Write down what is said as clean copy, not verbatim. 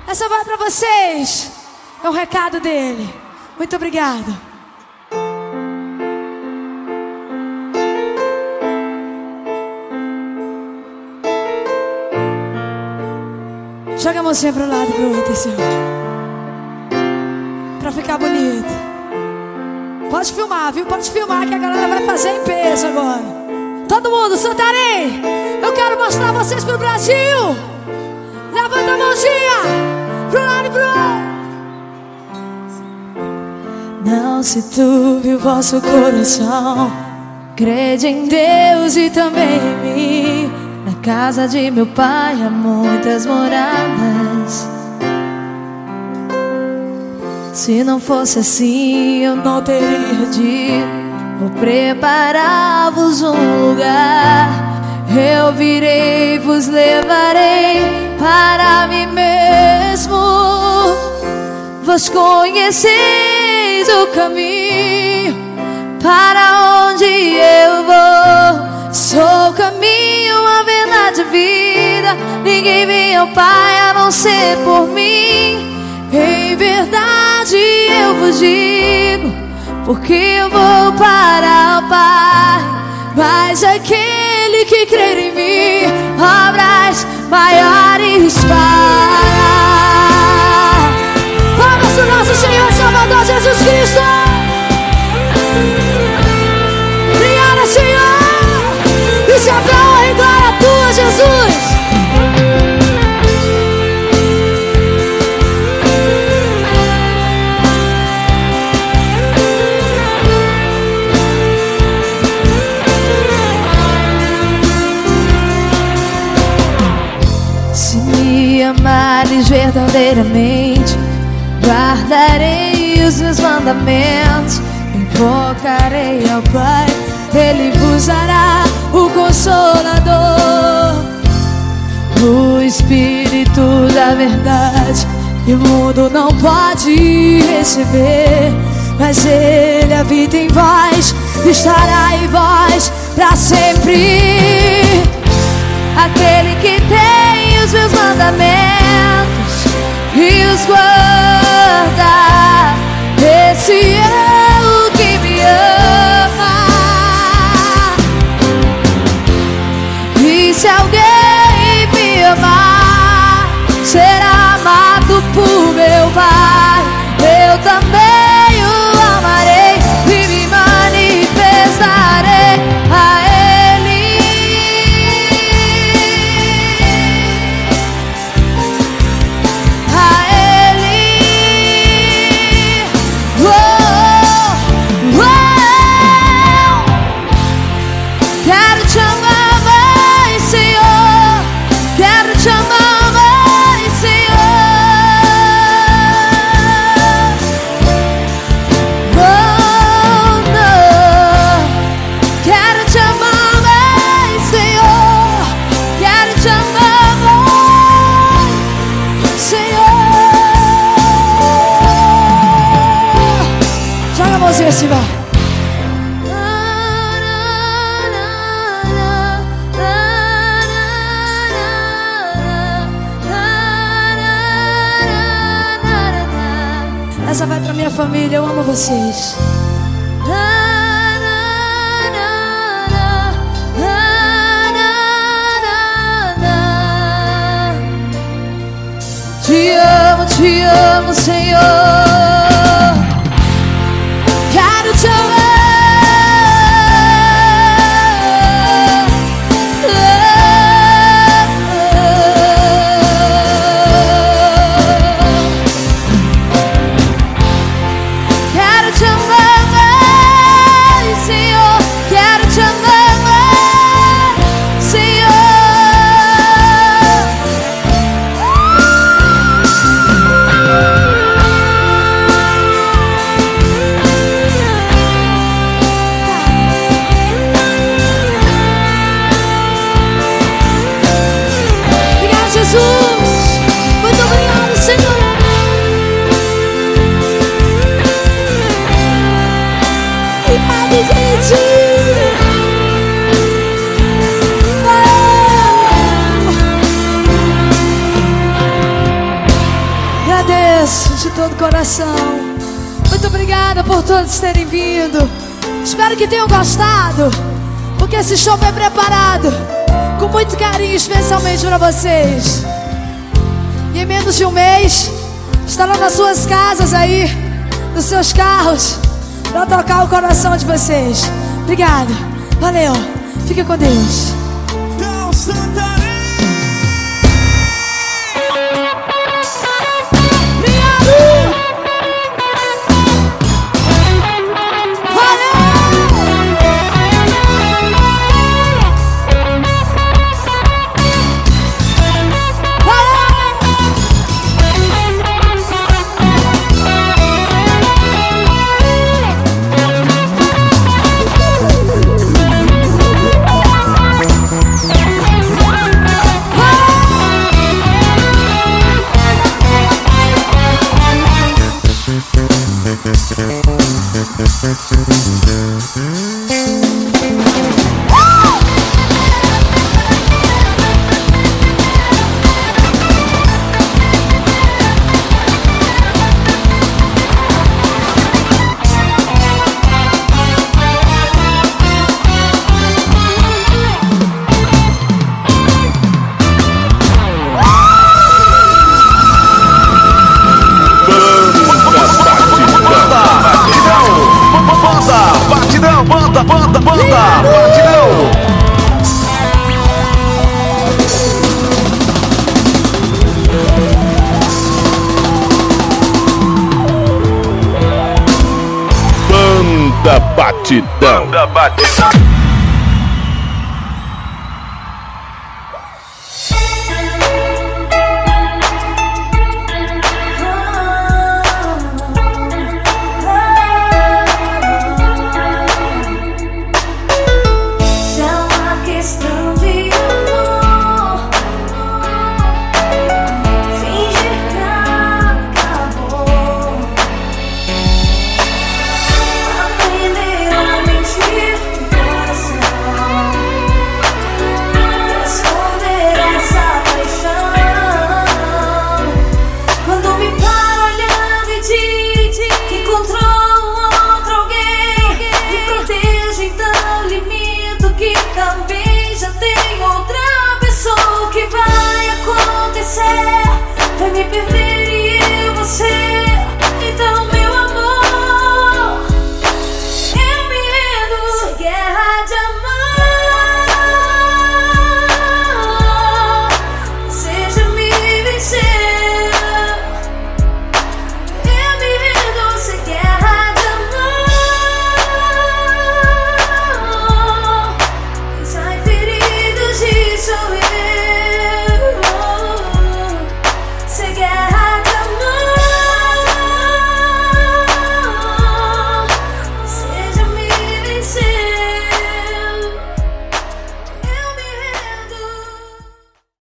Essa vai pra vocês. É o recado dele. Muito obrigado. Joga a mãozinha pro lado e pro outro, assim, pra ficar bonito. Pode filmar, viu? Pode filmar que a galera vai fazer em peso agora. Todo mundo, Santarém, eu quero mostrar vocês pro Brasil. Levanta a mãozinha pro lado e pro outro. Não se turbe o vosso coração. Crede em Deus e também em mim. Na casa de meu pai há muitas moradas. Se não fosse assim, eu não teria dito: vou preparar-vos um lugar. Eu virei e vos levarei para mim mesmo. Vós conheceis o caminho para onde eu vou. Sou o caminho, a verdade, a vida. Ninguém vem ao Pai a não ser por mim. Em verdade eu vos digo, porque eu vou para o Pai. Mas aquele que crer em mim, obras maiores fará. Palmas do nosso Senhor e Salvador Jesus Cristo. Obrigada, Senhor. Isso é pra honra e glória tua, Jesus. Se me amares verdadeiramente, guardarei os meus mandamentos. Invocarei ao Pai, Ele vos dará o Consolador, o Espírito da verdade, que o mundo não pode receber, mas Ele habita em vós, estará em vós para sempre. Aquele que tem os meus mandamentos e os guarda, esse é o que me ama. E se alguém me amar, será amado por meu Pai. Eu também o amarei e me manifestarei a Ele. A Ele. Quero te amar mais, Senhor. Quero te amar mais, Senhor. Oh, não. Quero te amar mais, Senhor. Quero te amar mais, Senhor. Joga a mãozinha assim, vai. Essa vai pra minha família, eu amo vocês. Te amo, Senhor. Quero te amar. Quero te amar mais, Senhor. Quero te amar mais, Senhor. agradeço de todo o coração. Muito obrigada por todos terem vindo. Espero que tenham gostado, porque esse show foi preparado com muito carinho, especialmente para vocês. E em menos de um mês estarão nas suas casas aí, nos seus carros, para tocar o coração de vocês. Obrigada, valeu, fique com Deus. Banda Batidão.